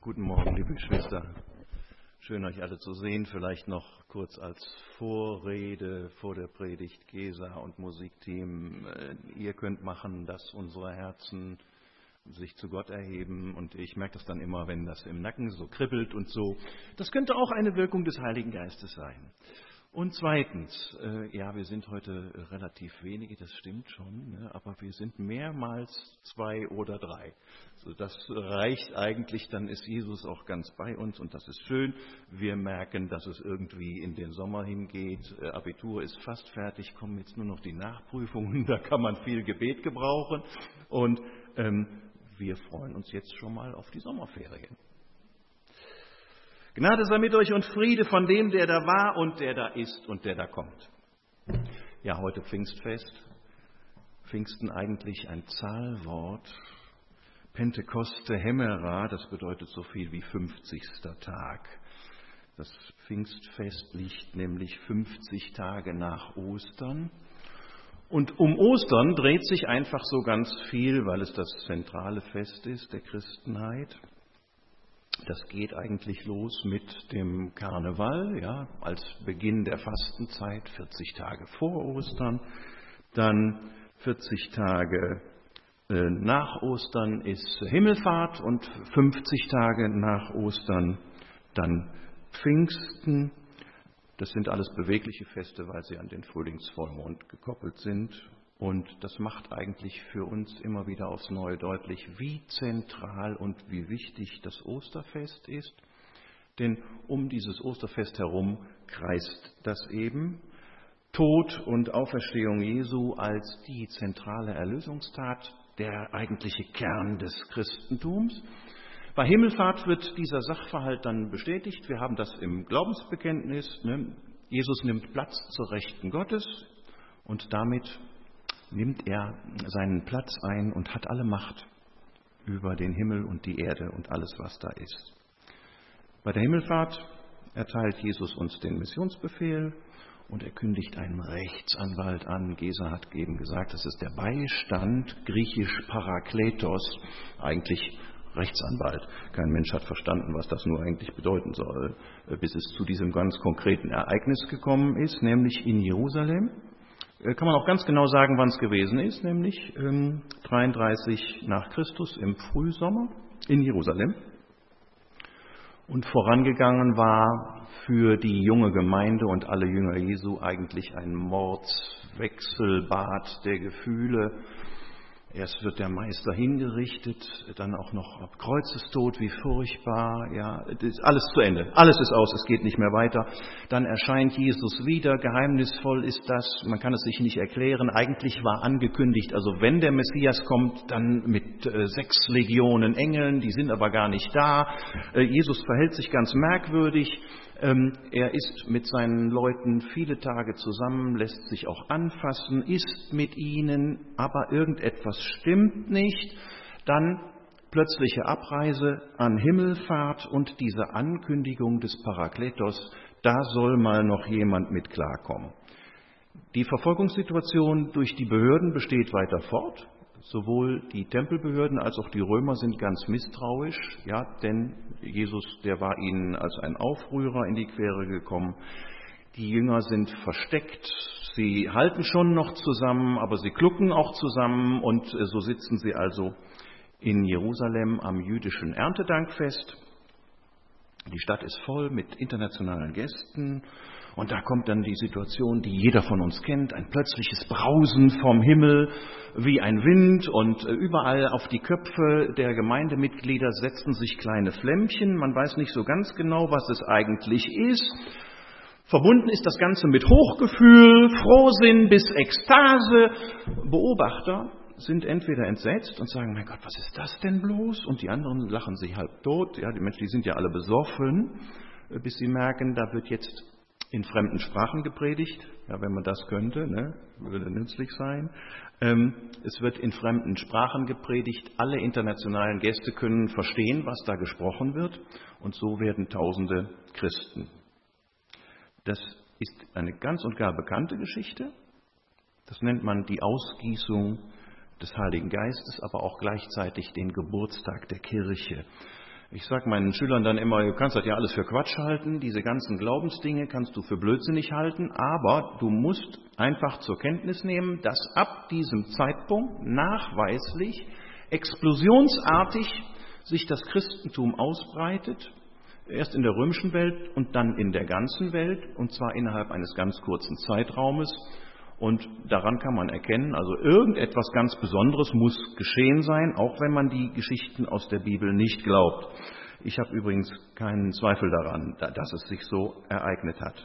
Guten Morgen, liebe Geschwister. Schön, euch alle zu sehen. Vielleicht noch kurz als Vorrede vor der Predigt Gesa und Musikteam. Ihr könnt machen, dass unsere Herzen sich zu Gott erheben. Und ich merke das dann immer, wenn das im Nacken so kribbelt und so. Das könnte auch eine Wirkung des Heiligen Geistes sein. Und zweitens, wir sind heute relativ wenige, das stimmt schon, ne, aber wir sind mehrmals 2 oder 3. Also das reicht eigentlich, dann ist Jesus auch ganz bei uns und das ist schön. Wir merken, dass es irgendwie in den Sommer hingeht. Abitur ist fast fertig, kommen jetzt nur noch die Nachprüfungen, da kann man viel Gebet gebrauchen. Und wir freuen uns jetzt schon mal auf die Sommerferien. Gnade sei mit euch und Friede von dem, der da war und der da ist und der da kommt. Ja, heute Pfingstfest. Pfingsten eigentlich ein Zahlwort. Pentekoste Hemera, das bedeutet so viel wie 50. Tag. Das Pfingstfest liegt nämlich 50 Tage nach Ostern. Und um Ostern dreht sich einfach so ganz viel, weil es das zentrale Fest ist der Christenheit. Das geht eigentlich los mit dem Karneval, ja, als Beginn der Fastenzeit, 40 Tage vor Ostern. Dann 40 Tage nach Ostern ist Himmelfahrt und 50 Tage nach Ostern dann Pfingsten. Das sind alles bewegliche Feste, weil sie an den Frühlingsvollmond gekoppelt sind. Und das macht eigentlich für uns immer wieder aufs Neue deutlich, wie zentral und wie wichtig das Osterfest ist. Denn um dieses Osterfest herum kreist das eben. Tod und Auferstehung Jesu als die zentrale Erlösungstat, der eigentliche Kern des Christentums. Bei Himmelfahrt wird dieser Sachverhalt dann bestätigt. Wir haben das im Glaubensbekenntnis. Ne? Jesus nimmt Platz zur Rechten Gottes und damit nimmt er seinen Platz ein und hat alle Macht über den Himmel und die Erde und alles, was da ist. Bei der Himmelfahrt erteilt Jesus uns den Missionsbefehl und er kündigt einen Rechtsanwalt an. Gesa hat eben gesagt, das ist der Beistand, griechisch Parakletos, eigentlich Rechtsanwalt. Kein Mensch hat verstanden, was das nur eigentlich bedeuten soll, bis es zu diesem ganz konkreten Ereignis gekommen ist, nämlich in Jerusalem. Kann man auch ganz genau sagen, wann es gewesen ist, nämlich 33 nach Christus im Frühsommer in Jerusalem. Und vorangegangen war für die junge Gemeinde und alle Jünger Jesu eigentlich ein Mordswechselbad der Gefühle. Erst wird der Meister hingerichtet, dann auch noch ab Kreuzestod, wie furchtbar, ja, das ist alles zu Ende, alles ist aus, es geht nicht mehr weiter. Dann erscheint Jesus wieder, geheimnisvoll ist das, man kann es sich nicht erklären, eigentlich war angekündigt, also wenn der Messias kommt, dann mit 6 Legionen Engeln, die sind aber gar nicht da. Jesus verhält sich ganz merkwürdig. Er ist mit seinen Leuten viele Tage zusammen, lässt sich auch anfassen, isst mit ihnen, aber irgendetwas stimmt nicht. Dann plötzliche Abreise an Himmelfahrt und diese Ankündigung des Parakletos, da soll mal noch jemand mit klarkommen. Die Verfolgungssituation durch die Behörden besteht weiter fort. Sowohl die Tempelbehörden als auch die Römer sind ganz misstrauisch, ja, denn Jesus, der war ihnen als ein Aufrührer in die Quere gekommen. Die Jünger sind versteckt, sie halten schon noch zusammen, aber sie klucken auch zusammen und so sitzen sie also in Jerusalem am jüdischen Erntedankfest. Die Stadt ist voll mit internationalen Gästen. Und da kommt dann die Situation, die jeder von uns kennt, ein plötzliches Brausen vom Himmel wie ein Wind und überall auf die Köpfe der Gemeindemitglieder setzen sich kleine Flämmchen. Man weiß nicht so ganz genau, was es eigentlich ist. Verbunden ist das Ganze mit Hochgefühl, Frohsinn bis Ekstase. Beobachter sind entweder entsetzt und sagen, mein Gott, was ist das denn bloß? Und die anderen lachen sich halb tot. Ja, die Menschen, die sind ja alle besoffen, bis sie merken, da wird jetzt in fremden Sprachen gepredigt, ja, wenn man das könnte, ne, würde nützlich sein. Es wird in fremden Sprachen gepredigt. Alle internationalen Gäste können verstehen, was da gesprochen wird. Und so werden Tausende Christen. Das ist eine ganz und gar bekannte Geschichte. Das nennt man die Ausgießung des Heiligen Geistes, aber auch gleichzeitig den Geburtstag der Kirche. Ich sage meinen Schülern dann immer, du kannst das ja alles für Quatsch halten, diese ganzen Glaubensdinge kannst du für blödsinnig halten, aber du musst einfach zur Kenntnis nehmen, dass ab diesem Zeitpunkt nachweislich, explosionsartig sich das Christentum ausbreitet, erst in der römischen Welt und dann in der ganzen Welt, und zwar innerhalb eines ganz kurzen Zeitraumes. Und daran kann man erkennen, also irgendetwas ganz Besonderes muss geschehen sein, auch wenn man die Geschichten aus der Bibel nicht glaubt. Ich habe übrigens keinen Zweifel daran, dass es sich so ereignet hat.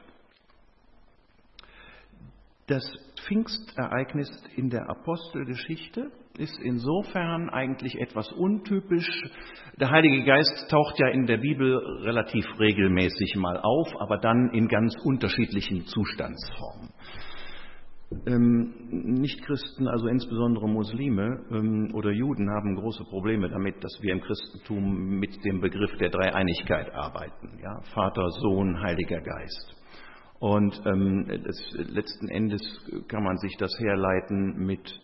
Das Pfingstereignis in der Apostelgeschichte ist insofern eigentlich etwas untypisch. Der Heilige Geist taucht ja in der Bibel relativ regelmäßig mal auf, aber dann in ganz unterschiedlichen Zustandsformen. Nichtchristen, also insbesondere Muslime oder Juden, haben große Probleme damit, dass wir im Christentum mit dem Begriff der Dreieinigkeit arbeiten. Ja? Vater, Sohn, Heiliger Geist. Und letzten Endes kann man sich das herleiten mit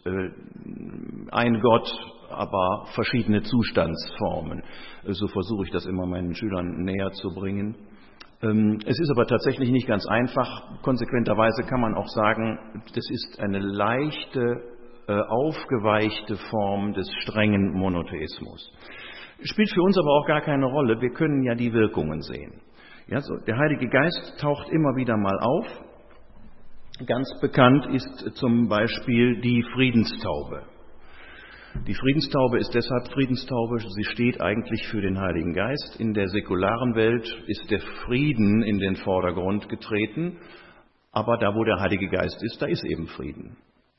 ein Gott, aber verschiedene Zustandsformen. So versuche ich das immer meinen Schülern näher zu bringen. Es ist aber tatsächlich nicht ganz einfach. Konsequenterweise kann man auch sagen, das ist eine leichte, aufgeweichte Form des strengen Monotheismus. Spielt für uns aber auch gar keine Rolle. Wir können ja die Wirkungen sehen. Ja, so, der Heilige Geist taucht immer wieder mal auf. Ganz bekannt ist zum Beispiel die Friedenstaube. Die Friedenstaube ist deshalb Friedenstaube, sie steht eigentlich für den Heiligen Geist. In der säkularen Welt ist der Frieden in den Vordergrund getreten, aber da, wo der Heilige Geist ist, da ist eben Frieden.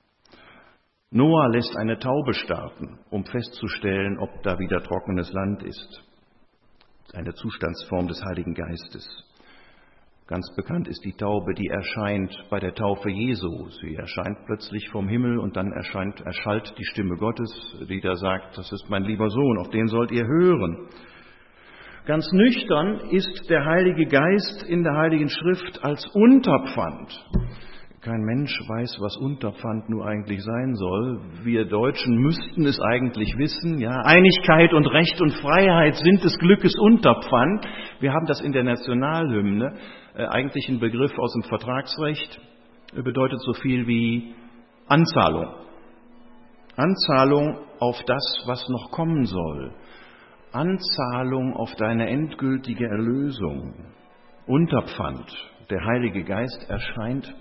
Noah lässt eine Taube starten, um festzustellen, ob da wieder trockenes Land ist. Eine Zustandsform des Heiligen Geistes. Ganz bekannt ist die Taube, die erscheint bei der Taufe Jesu. Sie erscheint plötzlich vom Himmel und dann erschallt die Stimme Gottes, die da sagt, das ist mein lieber Sohn, auf den sollt ihr hören. Ganz nüchtern ist der Heilige Geist in der Heiligen Schrift als Unterpfand. Kein Mensch weiß, was Unterpfand nur eigentlich sein soll. Wir Deutschen müssten es eigentlich wissen. Ja, Einigkeit und Recht und Freiheit sind des Glückes Unterpfand. Wir haben das in der Nationalhymne. Eigentlich ein Begriff aus dem Vertragsrecht. Bedeutet so viel wie Anzahlung. Anzahlung auf das, was noch kommen soll. Anzahlung auf deine endgültige Erlösung. Unterpfand. Der Heilige Geist erscheint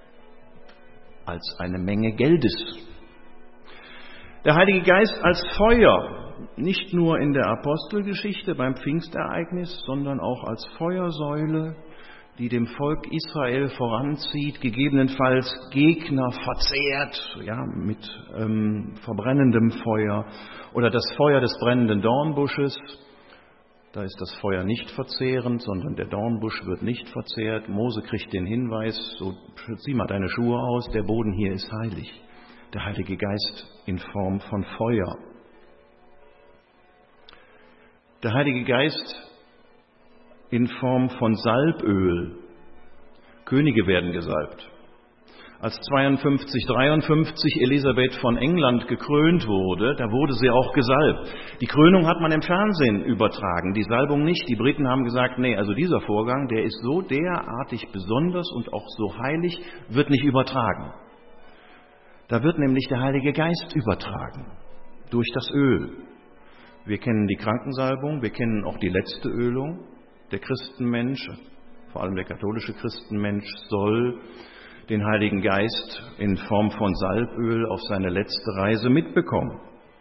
als eine Menge Geldes. Der Heilige Geist als Feuer, nicht nur in der Apostelgeschichte beim Pfingstereignis, sondern auch als Feuersäule, die dem Volk Israel voranzieht, gegebenenfalls Gegner verzehrt, ja, mit verbrennendem Feuer, oder das Feuer des brennenden Dornbusches. Da ist das Feuer nicht verzehrend, sondern der Dornbusch wird nicht verzehrt. Mose kriegt den Hinweis, so zieh mal deine Schuhe aus, der Boden hier ist heilig. Der Heilige Geist in Form von Feuer. Der Heilige Geist in Form von Salböl. Könige werden gesalbt. Als 53 Elisabeth von England gekrönt wurde, da wurde sie auch gesalbt. Die Krönung hat man im Fernsehen übertragen, die Salbung nicht. Die Briten haben gesagt, nee, also dieser Vorgang, der ist so derartig besonders und auch so heilig, wird nicht übertragen. Da wird nämlich der Heilige Geist übertragen, durch das Öl. Wir kennen die Krankensalbung, wir kennen auch die letzte Ölung. Der Christenmensch, vor allem der katholische Christenmensch, soll den Heiligen Geist in Form von Salböl auf seine letzte Reise mitbekommen.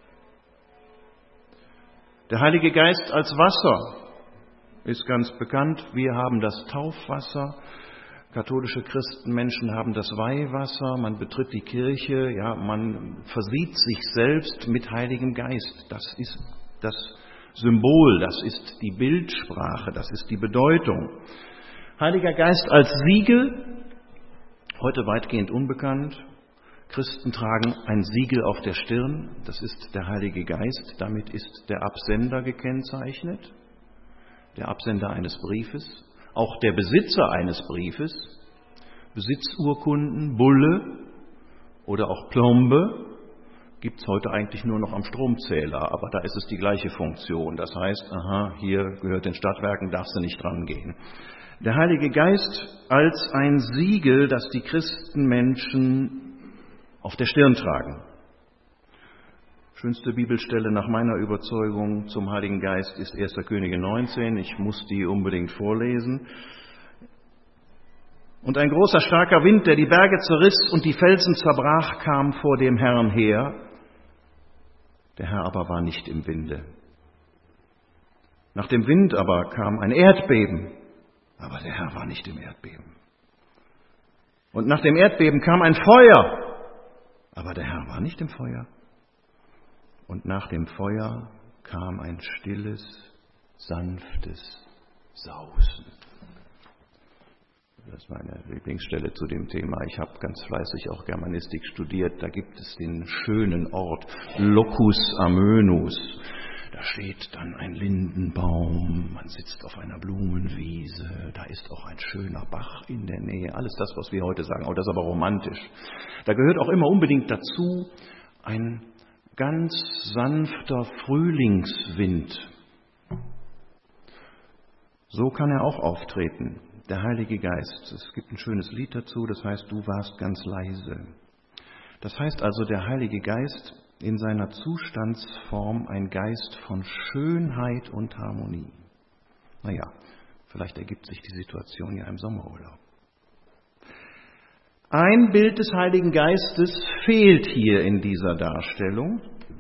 Der Heilige Geist als Wasser ist ganz bekannt. Wir haben das Taufwasser. Katholische Christenmenschen haben das Weihwasser. Man betritt die Kirche. Ja, man versieht sich selbst mit Heiligem Geist. Das ist das Symbol, das ist die Bildsprache, das ist die Bedeutung. Heiliger Geist als Siegel. Heute weitgehend unbekannt. Christen tragen ein Siegel auf der Stirn, das ist der Heilige Geist. Damit ist der Absender gekennzeichnet, der Absender eines Briefes, auch der Besitzer eines Briefes, Besitzurkunden, Bulle oder auch Plombe gibt es heute eigentlich nur noch am Stromzähler, aber da ist es die gleiche Funktion. Das heißt, aha, hier gehört den Stadtwerken, darfst du nicht dran gehen. Der Heilige Geist als ein Siegel, das die Christenmenschen auf der Stirn tragen. Schönste Bibelstelle nach meiner Überzeugung zum Heiligen Geist ist 1. Könige 19. Ich muss die unbedingt vorlesen. Und ein großer, starker Wind, der die Berge zerriss und die Felsen zerbrach, kam vor dem Herrn her. Der Herr aber war nicht im Winde. Nach dem Wind aber kam ein Erdbeben, aber der Herr war nicht im Erdbeben. Und nach dem Erdbeben kam ein Feuer, aber der Herr war nicht im Feuer. Und nach dem Feuer kam ein stilles, sanftes Sausen. Das ist meine Lieblingsstelle zu dem Thema. Ich habe ganz fleißig auch Germanistik studiert. Da gibt es den schönen Ort Locus Amönus. Da steht dann ein Lindenbaum, man sitzt auf einer Blumenwiese, da ist auch ein schöner Bach in der Nähe. Alles das, was wir heute sagen, oh, das ist aber romantisch. Da gehört auch immer unbedingt dazu ein ganz sanfter Frühlingswind. So kann er auch auftreten, der Heilige Geist. Es gibt ein schönes Lied dazu, das heißt, du warst ganz leise. Das heißt also, der Heilige Geist in seiner Zustandsform ein Geist von Schönheit und Harmonie. Naja, vielleicht ergibt sich die Situation ja im Sommerurlaub. Ein Bild des Heiligen Geistes fehlt hier in dieser Darstellung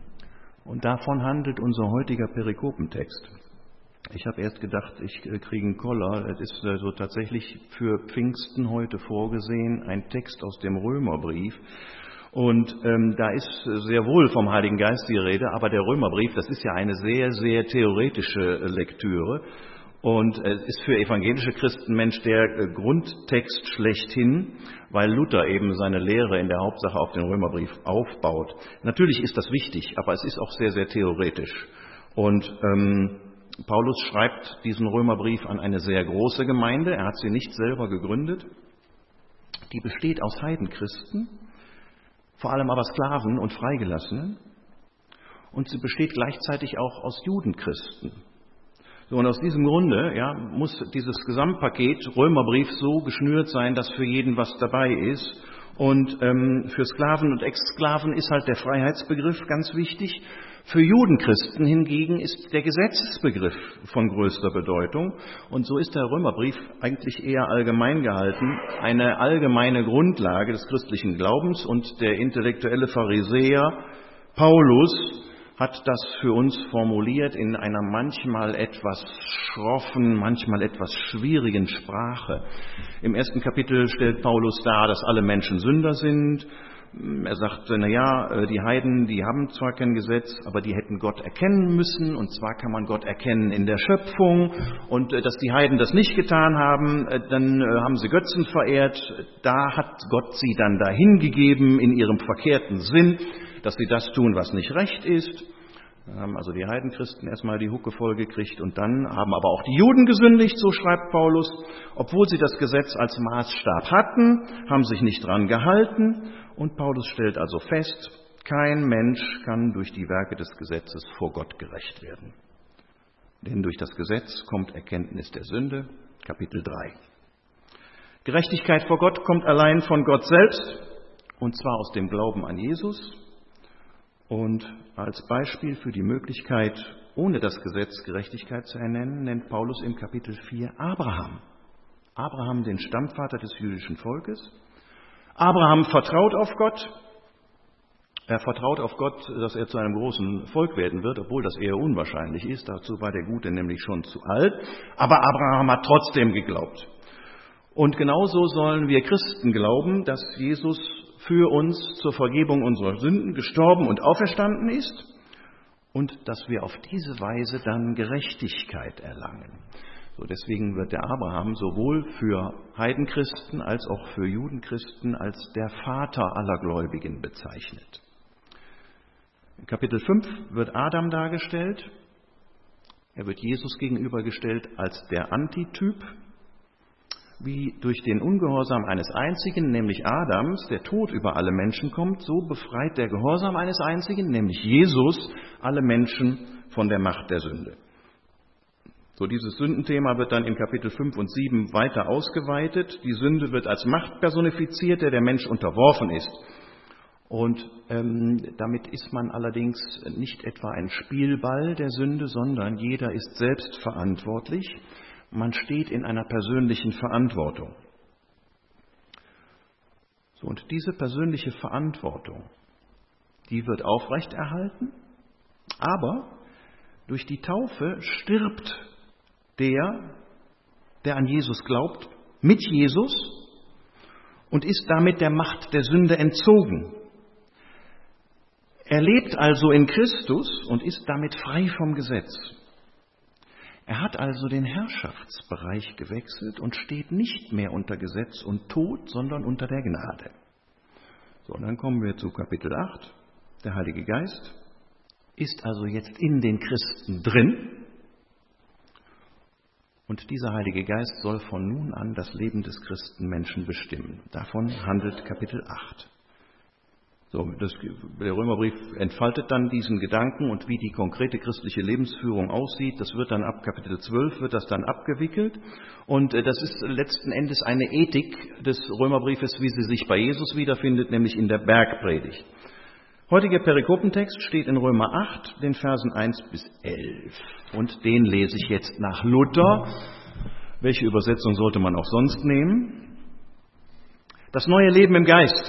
und davon handelt unser heutiger Perikopentext. Ich habe erst gedacht, ich kriege einen Koller. Es ist so tatsächlich für Pfingsten heute vorgesehen, ein Text aus dem Römerbrief. Und da ist sehr wohl vom Heiligen Geist die Rede, aber der Römerbrief, das ist ja eine sehr, sehr theoretische Lektüre. Und es ist für evangelische Christenmensch der Grundtext schlechthin, weil Luther eben seine Lehre in der Hauptsache auf den Römerbrief aufbaut. Natürlich ist das wichtig, aber es ist auch sehr, sehr theoretisch. Und Paulus schreibt diesen Römerbrief an eine sehr große Gemeinde. Er hat sie nicht selber gegründet. Die besteht aus Heidenchristen, vor allem aber Sklaven und Freigelassenen. Und sie besteht gleichzeitig auch aus Judenchristen. So, und aus diesem Grunde muss dieses Gesamtpaket Römerbrief so geschnürt sein, dass für jeden was dabei ist. Und für Sklaven und Exsklaven ist halt der Freiheitsbegriff ganz wichtig. Für Judenchristen hingegen ist der Gesetzesbegriff von größter Bedeutung. Und so ist der Römerbrief eigentlich eher allgemein gehalten, eine allgemeine Grundlage des christlichen Glaubens. Und der intellektuelle Pharisäer Paulus hat das für uns formuliert in einer manchmal etwas schroffen, manchmal etwas schwierigen Sprache. Im 1. Kapitel stellt Paulus dar, dass alle Menschen Sünder sind. Er sagt, die Heiden, die haben zwar kein Gesetz, aber die hätten Gott erkennen müssen. Und zwar kann man Gott erkennen in der Schöpfung. Und dass die Heiden das nicht getan haben, dann haben sie Götzen verehrt. Da hat Gott sie dann dahin gegeben in ihrem verkehrten Sinn, dass sie das tun, was nicht recht ist. Dann haben also die Heidenchristen erstmal die Hucke voll gekriegt und dann haben aber auch die Juden gesündigt, so schreibt Paulus. Obwohl sie das Gesetz als Maßstab hatten, haben sich nicht dran gehalten. Und Paulus stellt also fest, kein Mensch kann durch die Werke des Gesetzes vor Gott gerecht werden. Denn durch das Gesetz kommt Erkenntnis der Sünde, Kapitel 3. Gerechtigkeit vor Gott kommt allein von Gott selbst, und zwar aus dem Glauben an Jesus. Und als Beispiel für die Möglichkeit, ohne das Gesetz Gerechtigkeit zu ernennen, nennt Paulus im Kapitel 4 Abraham. Abraham, den Stammvater des jüdischen Volkes. Abraham vertraut auf Gott. Er vertraut auf Gott, dass er zu einem großen Volk werden wird, obwohl das eher unwahrscheinlich ist. Dazu war der Gute nämlich schon zu alt. Aber Abraham hat trotzdem geglaubt. Und genauso sollen wir Christen glauben, dass Jesus für uns zur Vergebung unserer Sünden gestorben und auferstanden ist und dass wir auf diese Weise dann Gerechtigkeit erlangen. So, deswegen wird der Abraham sowohl für Heidenchristen als auch für Judenchristen als der Vater aller Gläubigen bezeichnet. In Kapitel 5 wird Adam dargestellt. Er wird Jesus gegenübergestellt als der Antityp. wie durch den Ungehorsam eines einzigen, nämlich Adams, der Tod über alle Menschen kommt, so befreit der Gehorsam eines einzigen, nämlich Jesus, alle Menschen von der Macht der Sünde. So, dieses Sündenthema wird dann in Kapitel 5 und 7 weiter ausgeweitet. Die Sünde wird als Macht personifiziert, der Mensch unterworfen ist. Und damit ist man allerdings nicht etwa ein Spielball der Sünde, sondern jeder ist selbst verantwortlich. Man steht in einer persönlichen Verantwortung. So, und diese persönliche Verantwortung, die wird aufrechterhalten, aber durch die Taufe stirbt der an Jesus glaubt, mit Jesus und ist damit der Macht der Sünde entzogen. Er lebt also in Christus und ist damit frei vom Gesetz. Er hat also den Herrschaftsbereich gewechselt und steht nicht mehr unter Gesetz und Tod, sondern unter der Gnade. So, und dann kommen wir zu Kapitel 8. Der Heilige Geist ist also jetzt in den Christen drin. Und dieser Heilige Geist soll von nun an das Leben des Christenmenschen bestimmen. Davon handelt Kapitel 8. So, der Römerbrief entfaltet dann diesen Gedanken und wie die konkrete christliche Lebensführung aussieht, das wird dann ab Kapitel 12 wird das dann abgewickelt. Und das ist letzten Endes eine Ethik des Römerbriefes, wie sie sich bei Jesus wiederfindet, nämlich in der Bergpredigt. Heutiger Perikopentext steht in Römer 8, den Versen 1 bis 11. Und den lese ich jetzt nach Luther. Welche Übersetzung sollte man auch sonst nehmen? Das neue Leben im Geist.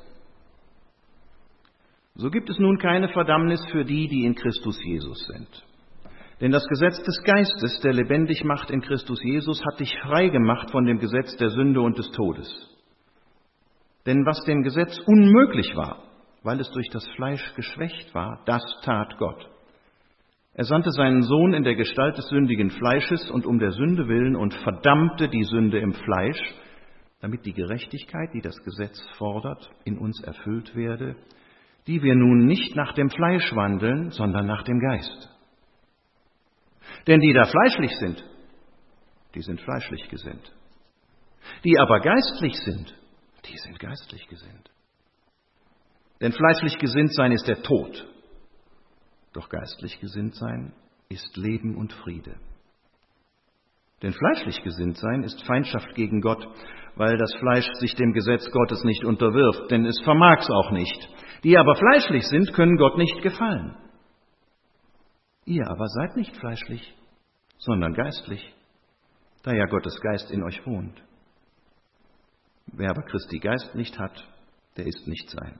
So gibt es nun keine Verdammnis für die, die in Christus Jesus sind. Denn das Gesetz des Geistes, der lebendig macht in Christus Jesus, hat dich frei gemacht von dem Gesetz der Sünde und des Todes. Denn was dem Gesetz unmöglich war, weil es durch das Fleisch geschwächt war, das tat Gott. Er sandte seinen Sohn in der Gestalt des sündigen Fleisches und um der Sünde willen und verdammte die Sünde im Fleisch, damit die Gerechtigkeit, die das Gesetz fordert, in uns erfüllt werde, die wir nun nicht nach dem Fleisch wandeln, sondern nach dem Geist. Denn die da fleischlich sind, die sind fleischlich gesinnt. Die aber geistlich sind, die sind geistlich gesinnt. Denn fleischlich gesinnt sein ist der Tod, doch geistlich gesinnt sein ist Leben und Friede. Denn fleischlich gesinnt sein ist Feindschaft gegen Gott, weil das Fleisch sich dem Gesetz Gottes nicht unterwirft, denn es vermag's auch nicht. Die aber fleischlich sind, können Gott nicht gefallen. Ihr aber seid nicht fleischlich, sondern geistlich, da ja Gottes Geist in euch wohnt. Wer aber Christi Geist nicht hat, der ist nicht sein.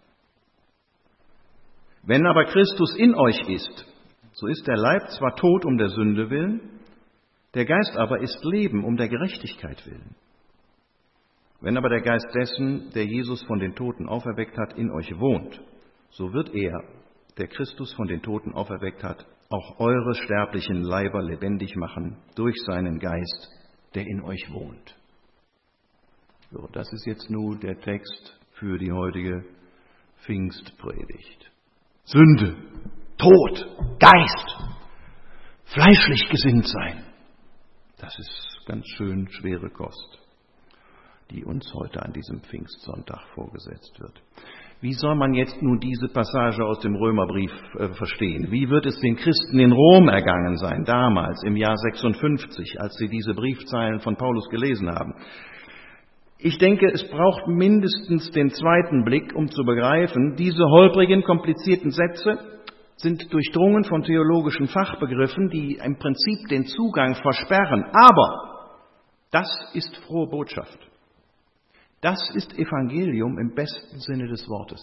Wenn aber Christus in euch ist, so ist der Leib zwar tot um der Sünde willen, der Geist aber ist Leben um der Gerechtigkeit willen. Wenn aber der Geist dessen, der Jesus von den Toten auferweckt hat, in euch wohnt, so wird er, der Christus von den Toten auferweckt hat, auch eure sterblichen Leiber lebendig machen durch seinen Geist, der in euch wohnt. So, das ist jetzt nun der Text für die heutige Pfingstpredigt. Sünde, Tod, Geist, fleischlich gesinnt sein. Das ist ganz schön schwere Kost, die uns heute an diesem Pfingstsonntag vorgesetzt wird. Wie soll man jetzt nun diese Passage aus dem Römerbrief verstehen? Wie wird es den Christen in Rom ergangen sein, damals im Jahr 56, als sie diese Briefzeilen von Paulus gelesen haben? Ich denke, es braucht mindestens den zweiten Blick, um zu begreifen, diese holprigen, komplizierten Sätze sind durchdrungen von theologischen Fachbegriffen, die im Prinzip den Zugang versperren. Aber das ist frohe Botschaft. Das ist Evangelium im besten Sinne des Wortes.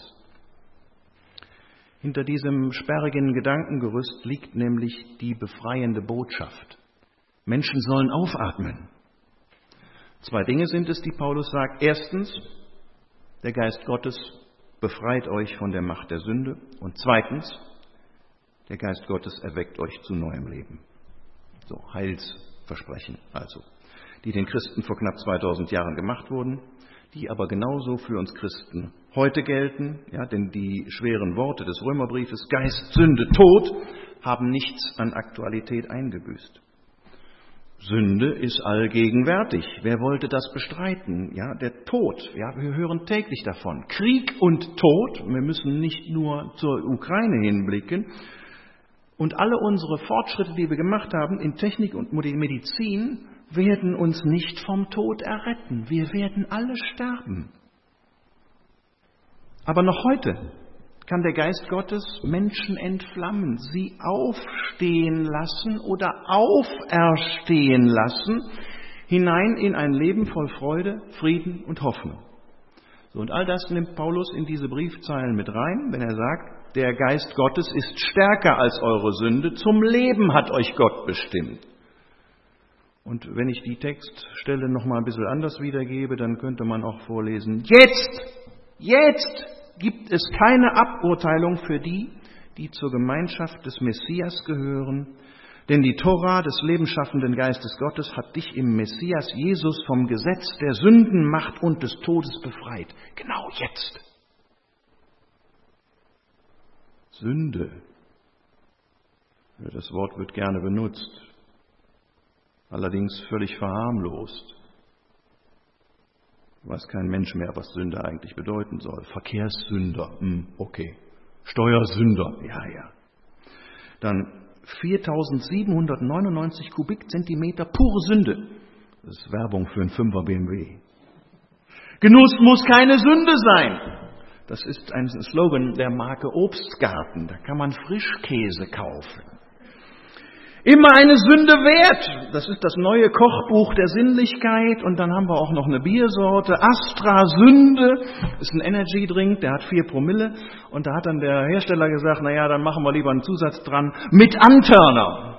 Hinter diesem sperrigen Gedankengerüst liegt nämlich die befreiende Botschaft. Menschen sollen aufatmen. Zwei Dinge sind es, die Paulus sagt. Erstens, der Geist Gottes befreit euch von der Macht der Sünde. Und zweitens, der Geist Gottes erweckt euch zu neuem Leben. So, Heilsversprechen also, die den Christen vor knapp 2000 Jahren gemacht wurden, die aber genauso für uns Christen heute gelten, ja, denn die schweren Worte des Römerbriefes, Geist, Sünde, Tod, haben nichts an Aktualität eingebüßt. Sünde ist allgegenwärtig. Wer wollte das bestreiten? Ja, der Tod. Ja, wir hören täglich davon. Krieg und Tod. Wir müssen nicht nur zur Ukraine hinblicken. Und alle unsere Fortschritte, die wir gemacht haben in Technik und Medizin, werden uns nicht vom Tod erretten. Wir werden alle sterben. Aber noch heute kann der Geist Gottes Menschen entflammen, sie aufstehen lassen oder auferstehen lassen, hinein in ein Leben voll Freude, Frieden und Hoffnung. So, und all das nimmt Paulus in diese Briefzeilen mit rein, wenn er sagt, der Geist Gottes ist stärker als eure Sünde, zum Leben hat euch Gott bestimmt. Und wenn ich die Textstelle noch mal ein bisschen anders wiedergebe, dann könnte man auch vorlesen, jetzt gibt es keine Aburteilung für die, die zur Gemeinschaft des Messias gehören, denn die Tora des lebensschaffenden Geistes Gottes hat dich im Messias Jesus vom Gesetz der Sündenmacht und des Todes befreit. Genau jetzt. Sünde. Das Wort wird gerne benutzt, allerdings völlig verharmlost. Weiß kein Mensch mehr, was Sünde eigentlich bedeuten soll. Verkehrssünder, okay. Steuersünder, ja. Dann 4.799 Kubikzentimeter pure Sünde. Das ist Werbung für einen 5er BMW. Genuss muss keine Sünde sein. Das ist ein Slogan der Marke Obstgarten. Da kann man Frischkäse kaufen. Immer eine Sünde wert. Das ist das neue Kochbuch der Sinnlichkeit. Und dann haben wir auch noch eine Biersorte. Astra Sünde. Ist ein Energy Drink, der hat 4 Promille. Und da hat dann der Hersteller gesagt, naja, dann machen wir lieber einen Zusatz dran. Mit Antörner.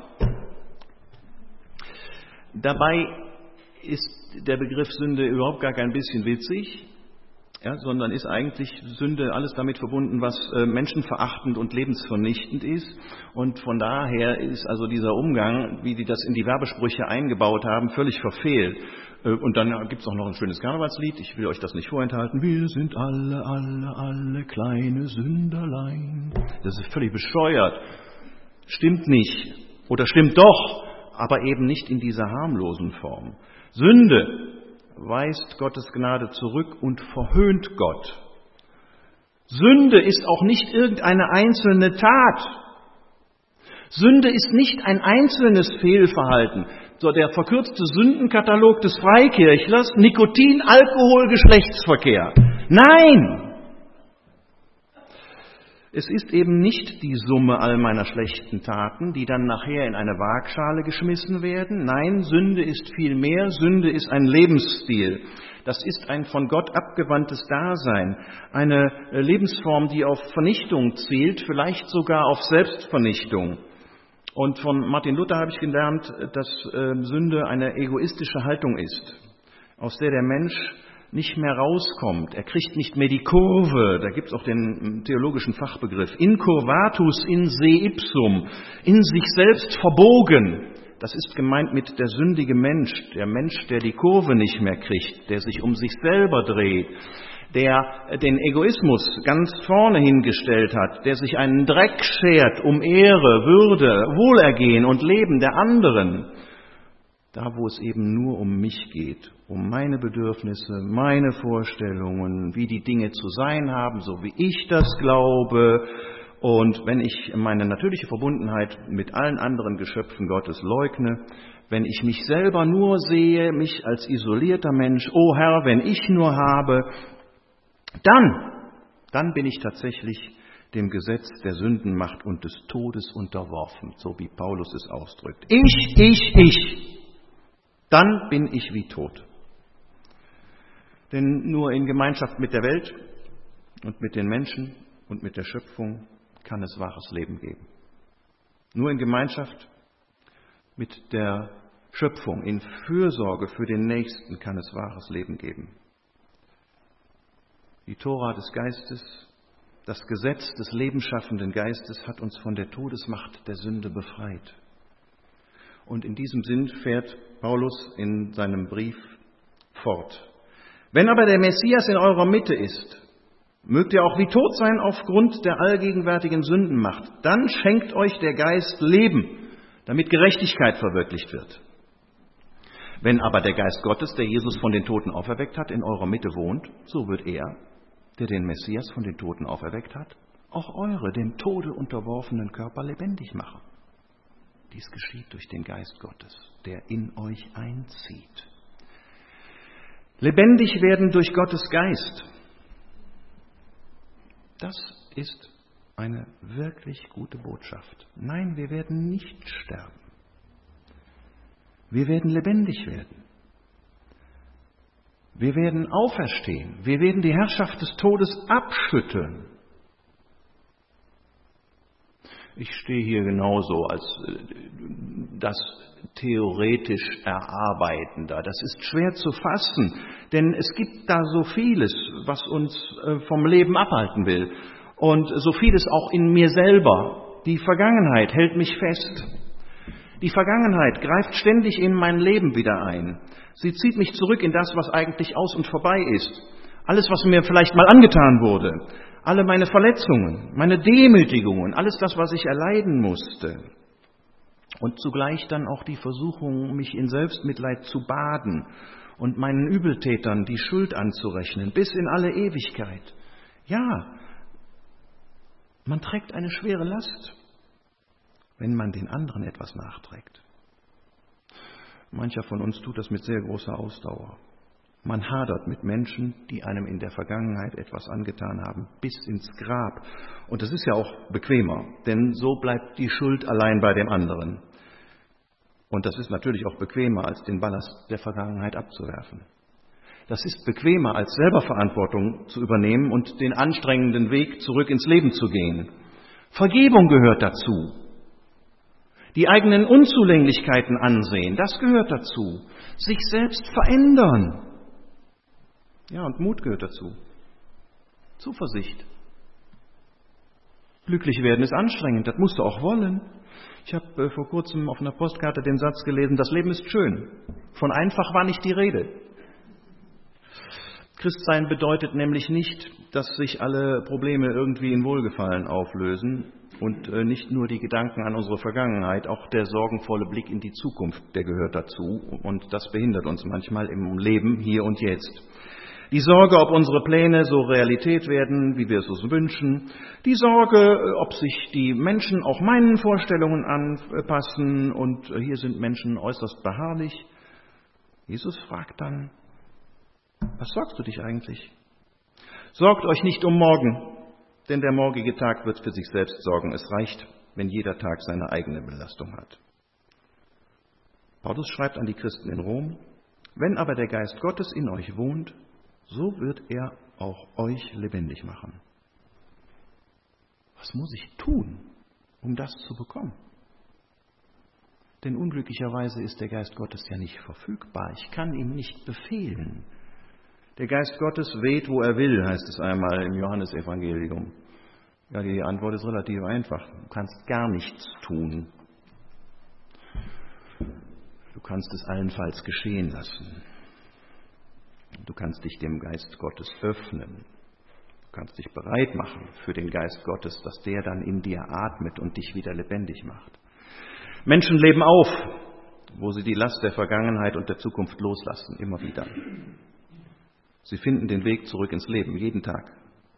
Dabei ist der Begriff Sünde überhaupt gar kein bisschen witzig. Ja, sondern ist eigentlich Sünde alles damit verbunden, was menschenverachtend und lebensvernichtend ist. Und von daher ist also dieser Umgang, wie die das in die Werbesprüche eingebaut haben, völlig verfehlt. Und dann gibt es auch noch ein schönes Karnevalslied, ich will euch das nicht vorenthalten. Wir sind alle kleine Sünderlein. Das ist völlig bescheuert. Stimmt nicht. Oder stimmt doch, aber eben nicht in dieser harmlosen Form. Sünde weist Gottes Gnade zurück und verhöhnt Gott. Sünde ist auch nicht irgendeine einzelne Tat. Sünde ist nicht ein einzelnes Fehlverhalten. So der verkürzte Sündenkatalog des Freikirchlers, Nikotin, Alkohol, Geschlechtsverkehr. Nein! Es ist eben nicht die Summe all meiner schlechten Taten, die dann nachher in eine Waagschale geschmissen werden. Nein, Sünde ist viel mehr. Sünde ist ein Lebensstil. Das ist ein von Gott abgewandtes Dasein. Eine Lebensform, die auf Vernichtung zielt, vielleicht sogar auf Selbstvernichtung. Und von Martin Luther habe ich gelernt, dass Sünde eine egoistische Haltung ist, aus der der Mensch nicht mehr rauskommt. Er kriegt nicht mehr die Kurve. Da gibt es auch den theologischen Fachbegriff. Incurvatus in se ipsum. In sich selbst verbogen. Das ist gemeint mit der sündige Mensch. Der Mensch, der die Kurve nicht mehr kriegt. Der sich um sich selber dreht. Der den Egoismus ganz vorne hingestellt hat. Der sich einen Dreck schert um Ehre, Würde, Wohlergehen und Leben der anderen. Da, wo es eben nur um mich geht, um meine Bedürfnisse, meine Vorstellungen, wie die Dinge zu sein haben, so wie ich das glaube. Und wenn ich meine natürliche Verbundenheit mit allen anderen Geschöpfen Gottes leugne, wenn ich mich selber nur sehe, mich als isolierter Mensch, oh Herr, wenn ich nur habe, dann bin ich tatsächlich dem Gesetz der Sündenmacht und des Todes unterworfen, so wie Paulus es ausdrückt. Ich. Dann bin ich wie tot. Denn nur in Gemeinschaft mit der Welt und mit den Menschen und mit der Schöpfung kann es wahres Leben geben. Nur in Gemeinschaft mit der Schöpfung, in Fürsorge für den Nächsten kann es wahres Leben geben. Die Tora des Geistes, das Gesetz des lebensschaffenden Geistes hat uns von der Todesmacht der Sünde befreit. Und in diesem Sinn fährt Paulus in seinem Brief fort. Wenn aber der Messias in eurer Mitte ist, mögt ihr auch wie tot sein aufgrund der allgegenwärtigen Sündenmacht. Dann schenkt euch der Geist Leben, damit Gerechtigkeit verwirklicht wird. Wenn aber der Geist Gottes, der Jesus von den Toten auferweckt hat, in eurer Mitte wohnt, so wird er, der den Messias von den Toten auferweckt hat, auch eure dem Tode unterworfenen Körper lebendig machen. Dies geschieht durch den Geist Gottes, der in euch einzieht. Lebendig werden durch Gottes Geist. Das ist eine wirklich gute Botschaft. Nein, wir werden nicht sterben. Wir werden lebendig werden. Wir werden auferstehen. Wir werden die Herrschaft des Todes abschütteln. Ich stehe hier genauso als das theoretisch Erarbeiten da. Das ist schwer zu fassen, denn es gibt da so vieles, was uns vom Leben abhalten will. Und so vieles auch in mir selber. Die Vergangenheit hält mich fest. Die Vergangenheit greift ständig in mein Leben wieder ein. Sie zieht mich zurück in das, was eigentlich aus und vorbei ist. Alles, was mir vielleicht mal angetan wurde. Alle meine Verletzungen, meine Demütigungen, alles das, was ich erleiden musste. Und zugleich dann auch die Versuchung, mich in Selbstmitleid zu baden und meinen Übeltätern die Schuld anzurechnen, bis in alle Ewigkeit. Ja, man trägt eine schwere Last, wenn man den anderen etwas nachträgt. Mancher von uns tut das mit sehr großer Ausdauer. Man hadert mit Menschen, die einem in der Vergangenheit etwas angetan haben, bis ins Grab. Und das ist ja auch bequemer, denn so bleibt die Schuld allein bei dem anderen. Und das ist natürlich auch bequemer, als den Ballast der Vergangenheit abzuwerfen. Das ist bequemer, als selber Verantwortung zu übernehmen und den anstrengenden Weg zurück ins Leben zu gehen. Vergebung gehört dazu. Die eigenen Unzulänglichkeiten ansehen, das gehört dazu. Sich selbst verändern. Ja, und Mut gehört dazu. Zuversicht. Glücklich werden ist anstrengend, das musst du auch wollen. Ich habe vor kurzem auf einer Postkarte den Satz gelesen, das Leben ist schön. Von einfach war nicht die Rede. Christsein bedeutet nämlich nicht, dass sich alle Probleme irgendwie in Wohlgefallen auflösen und nicht nur die Gedanken an unsere Vergangenheit, auch der sorgenvolle Blick in die Zukunft, der gehört dazu und das behindert uns manchmal im Leben hier und jetzt. Die Sorge, ob unsere Pläne so Realität werden, wie wir es uns wünschen. Die Sorge, ob sich die Menschen auch meinen Vorstellungen anpassen. Und hier sind Menschen äußerst beharrlich. Jesus fragt dann, was sorgst du dich eigentlich? Sorgt euch nicht um morgen, denn der morgige Tag wird für sich selbst sorgen. Es reicht, wenn jeder Tag seine eigene Belastung hat. Paulus schreibt an die Christen in Rom, wenn aber der Geist Gottes in euch wohnt, so wird er auch euch lebendig machen. Was muss ich tun, um das zu bekommen? Denn unglücklicherweise ist der Geist Gottes ja nicht verfügbar. Ich kann ihm nicht befehlen. Der Geist Gottes weht, wo er will, heißt es einmal im Johannesevangelium. Ja, die Antwort ist relativ einfach. Du kannst gar nichts tun. Du kannst es allenfalls geschehen lassen. Du kannst dich dem Geist Gottes öffnen. Du kannst dich bereit machen für den Geist Gottes, dass der dann in dir atmet und dich wieder lebendig macht. Menschen leben auf, wo sie die Last der Vergangenheit und der Zukunft loslassen, immer wieder. Sie finden den Weg zurück ins Leben, jeden Tag.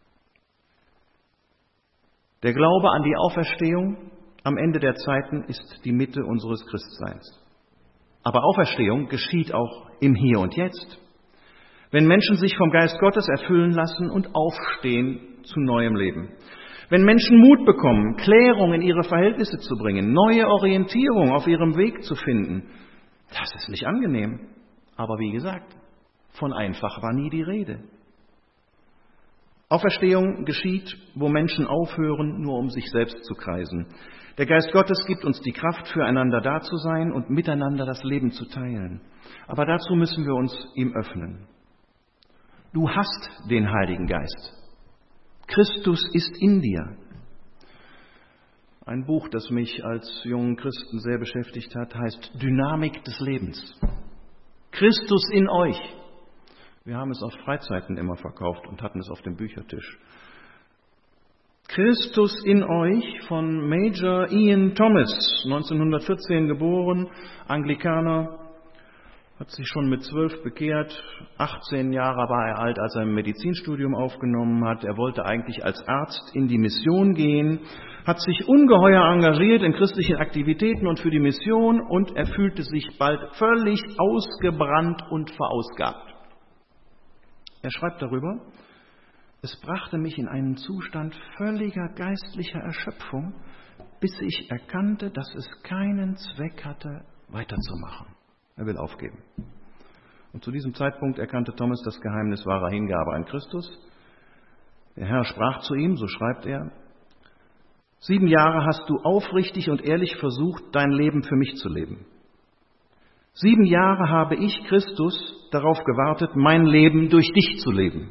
Der Glaube an die Auferstehung am Ende der Zeiten ist die Mitte unseres Christseins. Aber Auferstehung geschieht auch im Hier und Jetzt. Wenn Menschen sich vom Geist Gottes erfüllen lassen und aufstehen zu neuem Leben. Wenn Menschen Mut bekommen, Klärung in ihre Verhältnisse zu bringen, neue Orientierung auf ihrem Weg zu finden, das ist nicht angenehm. Aber wie gesagt, von einfach war nie die Rede. Auferstehung geschieht, wo Menschen aufhören, nur um sich selbst zu kreisen. Der Geist Gottes gibt uns die Kraft, füreinander da zu sein und miteinander das Leben zu teilen. Aber dazu müssen wir uns ihm öffnen. Du hast den Heiligen Geist. Christus ist in dir. Ein Buch, das mich als jungen Christen sehr beschäftigt hat, heißt Dynamik des Lebens. Christus in euch. Wir haben es auf Freizeiten immer verkauft und hatten es auf dem Büchertisch. Christus in euch von Major Ian Thomas, 1914 geboren, Anglikaner. hat sich schon mit 12 bekehrt, 18 Jahre war er alt, als er ein Medizinstudium aufgenommen hat. Er wollte eigentlich als Arzt in die Mission gehen, hat sich ungeheuer engagiert in christlichen Aktivitäten und für die Mission und er fühlte sich bald völlig ausgebrannt und verausgabt. Er schreibt darüber: Es brachte mich in einen Zustand völliger geistlicher Erschöpfung, bis ich erkannte, dass es keinen Zweck hatte, weiterzumachen. Er will aufgeben. Und zu diesem Zeitpunkt erkannte Thomas das Geheimnis wahrer Hingabe an Christus. Der Herr sprach zu ihm, so schreibt er: 7 Jahre hast du aufrichtig und ehrlich versucht, dein Leben für mich zu leben. 7 Jahre habe ich, Christus, darauf gewartet, mein Leben durch dich zu leben.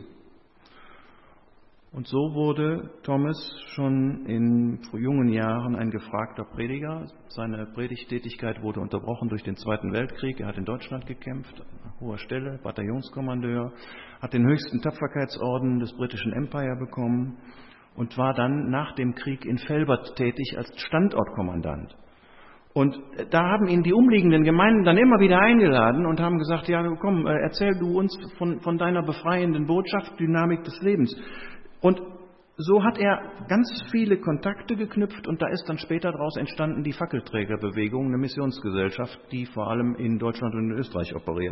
Und so wurde Thomas schon in jungen Jahren ein gefragter Prediger. Seine Predigttätigkeit wurde unterbrochen durch den Zweiten Weltkrieg. Er hat in Deutschland gekämpft, an hoher Stelle, Bataillonskommandeur, hat den höchsten Tapferkeitsorden des britischen Empire bekommen und war dann nach dem Krieg in Velbert tätig als Standortkommandant. Und da haben ihn die umliegenden Gemeinden dann immer wieder eingeladen und haben gesagt: Ja, komm, erzähl du uns von deiner befreienden Botschaft, Dynamik des Lebens. Und so hat er ganz viele Kontakte geknüpft und da ist dann später daraus entstanden die Fackelträgerbewegung, eine Missionsgesellschaft, die vor allem in Deutschland und in Österreich operiert.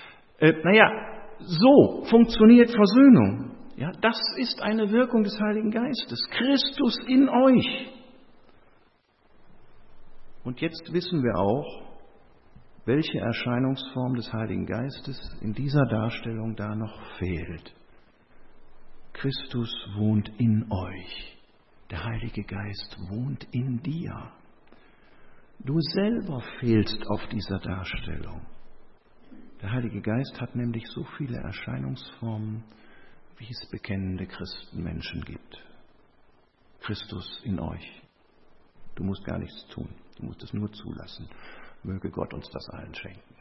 So funktioniert Versöhnung. Ja, das ist eine Wirkung des Heiligen Geistes. Christus in euch. Und jetzt wissen wir auch, welche Erscheinungsform des Heiligen Geistes in dieser Darstellung da noch fehlt. Christus wohnt in euch. Der Heilige Geist wohnt in dir. Du selber fehlst auf dieser Darstellung. Der Heilige Geist hat nämlich so viele Erscheinungsformen, wie es bekennende Christenmenschen gibt. Christus in euch. Du musst gar nichts tun. Du musst es nur zulassen. Möge Gott uns das allen schenken.